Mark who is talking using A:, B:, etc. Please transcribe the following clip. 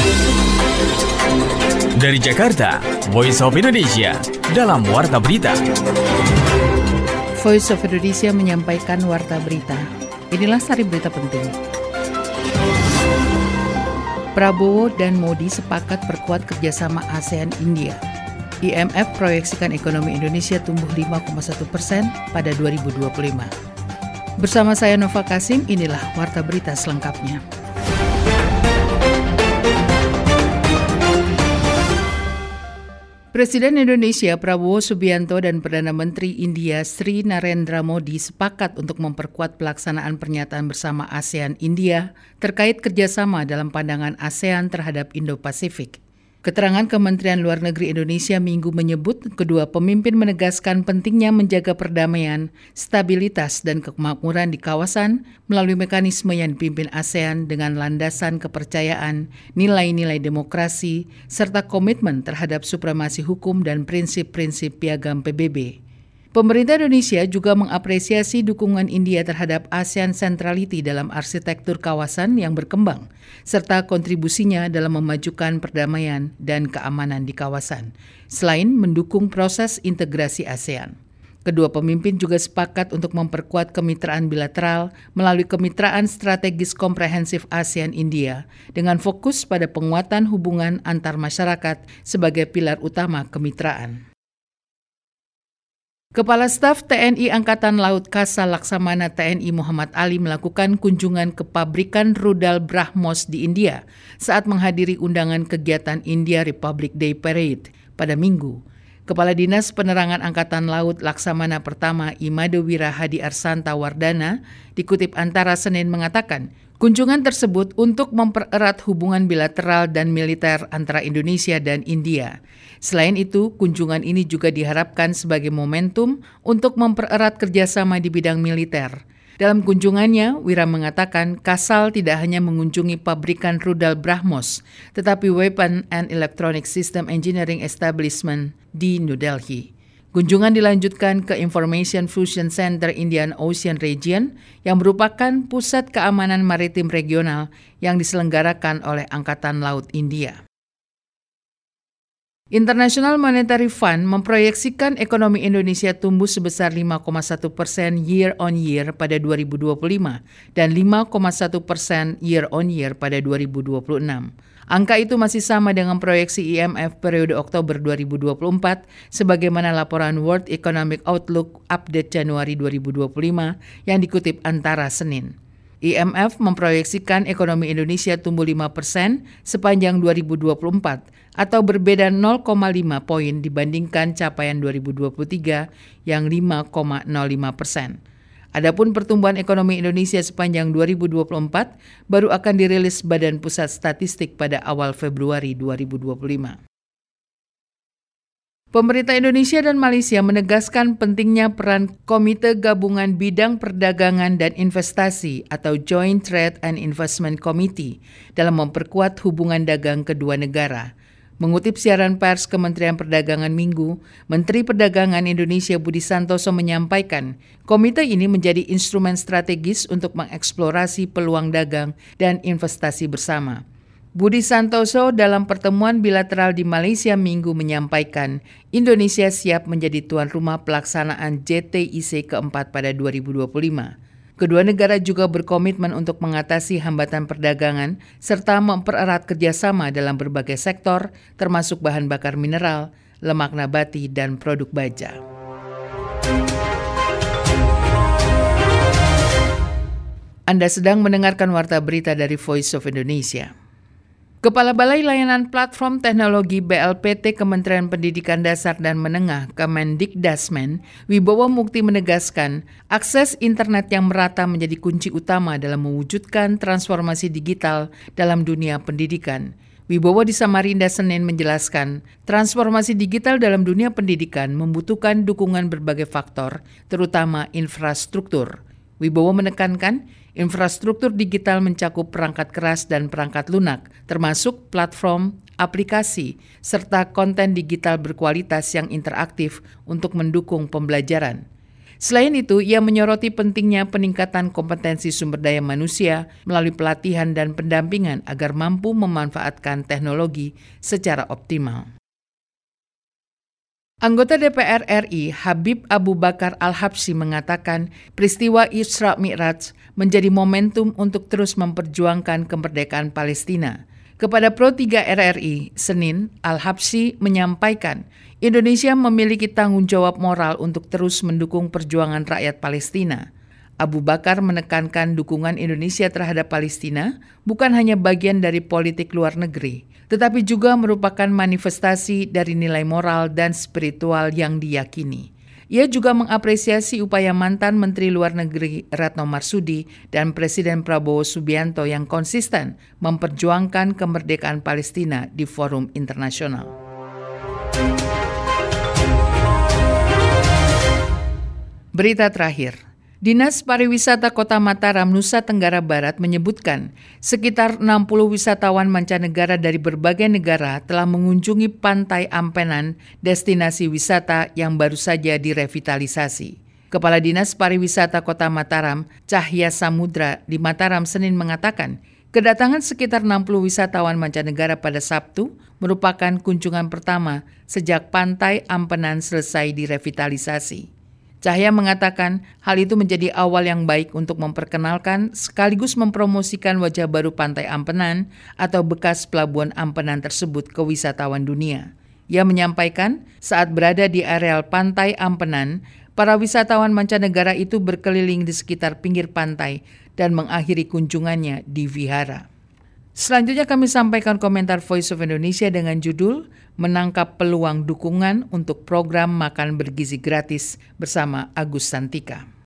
A: Dari Jakarta, Voice of Indonesia dalam Warta Berita.
B: Voice of Indonesia menyampaikan Warta Berita. Inilah sari berita penting. Prabowo dan Modi sepakat perkuat kerjasama ASEAN-India. IMF proyeksikan ekonomi Indonesia tumbuh 5,1% pada 2025. Bersama saya Nova Kasim, inilah Warta Berita selengkapnya. Presiden Indonesia Prabowo Subianto dan Perdana Menteri India Sri Narendra Modi sepakat untuk memperkuat pelaksanaan pernyataan bersama ASEAN-India terkait kerjasama dalam pandangan ASEAN terhadap Indo-Pasifik. Keterangan Kementerian Luar Negeri Indonesia Minggu menyebut kedua pemimpin menegaskan pentingnya menjaga perdamaian, stabilitas, dan kemakmuran di kawasan melalui mekanisme yang dipimpin ASEAN dengan landasan kepercayaan, nilai-nilai demokrasi, serta komitmen terhadap supremasi hukum dan prinsip-prinsip piagam PBB. Pemerintah Indonesia juga mengapresiasi dukungan India terhadap ASEAN Centrality dalam arsitektur kawasan yang berkembang, serta kontribusinya dalam memajukan perdamaian dan keamanan di kawasan, selain mendukung proses integrasi ASEAN. Kedua pemimpin juga sepakat untuk memperkuat kemitraan bilateral melalui kemitraan strategis komprehensif ASEAN-India dengan fokus pada penguatan hubungan antar masyarakat sebagai pilar utama kemitraan. Kepala Staf TNI Angkatan Laut Kasal Laksamana TNI Muhammad Ali melakukan kunjungan ke pabrikan rudal BrahMos di India saat menghadiri undangan kegiatan India Republic Day Parade pada Minggu. Kepala Dinas Penerangan Angkatan Laut Laksamana Pertama Imadowira Hadi Arsanta Wardana dikutip Antara Senin mengatakan, kunjungan tersebut untuk mempererat hubungan bilateral dan militer antara Indonesia dan India. Selain itu, kunjungan ini juga diharapkan sebagai momentum untuk mempererat kerjasama di bidang militer. Dalam kunjungannya, Wira mengatakan Kasal tidak hanya mengunjungi pabrikan rudal BrahMos, tetapi Weapon and Electronic System Engineering Establishment di New Delhi. Kunjungan dilanjutkan ke Information Fusion Center Indian Ocean Region yang merupakan pusat keamanan maritim regional yang diselenggarakan oleh Angkatan Laut India. International Monetary Fund memproyeksikan ekonomi Indonesia tumbuh sebesar 5,1% year on year pada 2025 dan 5,1% year on year pada 2026. Angka itu masih sama dengan proyeksi IMF periode Oktober 2024 sebagaimana laporan World Economic Outlook Update Januari 2025 yang dikutip Antara Senin. IMF memproyeksikan ekonomi Indonesia tumbuh 5% sepanjang 2024 atau berbeda 0,5 poin dibandingkan capaian 2023 yang 5,05%. Adapun pertumbuhan ekonomi Indonesia sepanjang 2024 baru akan dirilis Badan Pusat Statistik pada awal Februari 2025. Pemerintah Indonesia dan Malaysia menegaskan pentingnya peran Komite Gabungan Bidang Perdagangan dan Investasi atau Joint Trade and Investment Committee dalam memperkuat hubungan dagang kedua negara. Mengutip siaran pers Kementerian Perdagangan Minggu, Menteri Perdagangan Indonesia Budi Santoso menyampaikan, komite ini menjadi instrumen strategis untuk mengeksplorasi peluang dagang dan investasi bersama. Budi Santoso dalam pertemuan bilateral di Malaysia Minggu menyampaikan, Indonesia siap menjadi tuan rumah pelaksanaan JTIC keempat pada 2025. Kedua negara juga berkomitmen untuk mengatasi hambatan perdagangan serta mempererat kerjasama dalam berbagai sektor, termasuk bahan bakar mineral, lemak nabati, dan produk baja. Anda sedang mendengarkan Warta Berita dari Voice of Indonesia. Kepala Balai Layanan Platform Teknologi BLPT Kementerian Pendidikan Dasar dan Menengah Kemendikdasmen, Wibowo Mukti menegaskan, akses internet yang merata menjadi kunci utama dalam mewujudkan transformasi digital dalam dunia pendidikan. Wibowo di Samarinda Senin menjelaskan, transformasi digital dalam dunia pendidikan membutuhkan dukungan berbagai faktor, terutama infrastruktur. Wibowo menekankan, infrastruktur digital mencakup perangkat keras dan perangkat lunak, termasuk platform, aplikasi, serta konten digital berkualitas yang interaktif untuk mendukung pembelajaran. Selain itu, ia menyoroti pentingnya peningkatan kompetensi sumber daya manusia melalui pelatihan dan pendampingan agar mampu memanfaatkan teknologi secara optimal. Anggota DPR RI Habib Abu Bakar Al-Habsyi mengatakan peristiwa Isra Mi'raj menjadi momentum untuk terus memperjuangkan kemerdekaan Palestina. Kepada Pro 3 RRI, Senin, Al-Habsyi menyampaikan Indonesia memiliki tanggung jawab moral untuk terus mendukung perjuangan rakyat Palestina. Abu Bakar menekankan dukungan Indonesia terhadap Palestina bukan hanya bagian dari politik luar negeri, tetapi juga merupakan manifestasi dari nilai moral dan spiritual yang diyakini. Ia juga mengapresiasi upaya mantan Menteri Luar Negeri Retno Marsudi dan Presiden Prabowo Subianto yang konsisten memperjuangkan kemerdekaan Palestina di forum internasional. Berita terakhir. Dinas Pariwisata Kota Mataram, Nusa Tenggara Barat menyebutkan sekitar 60 wisatawan mancanegara dari berbagai negara telah mengunjungi Pantai Ampenan, destinasi wisata yang baru saja direvitalisasi. Kepala Dinas Pariwisata Kota Mataram, Cahya Samudra di Mataram Senin mengatakan, kedatangan sekitar 60 wisatawan mancanegara pada Sabtu merupakan kunjungan pertama sejak Pantai Ampenan selesai direvitalisasi. Cahya mengatakan hal itu menjadi awal yang baik untuk memperkenalkan sekaligus mempromosikan wajah baru Pantai Ampenan atau bekas pelabuhan Ampenan tersebut ke wisatawan dunia. Ia menyampaikan saat berada di areal Pantai Ampenan, para wisatawan mancanegara itu berkeliling di sekitar pinggir pantai dan mengakhiri kunjungannya di vihara. Selanjutnya kami sampaikan komentar Voice of Indonesia dengan judul Menangkap Peluang Dukungan untuk Program Makan Bergizi Gratis bersama Agus Santika.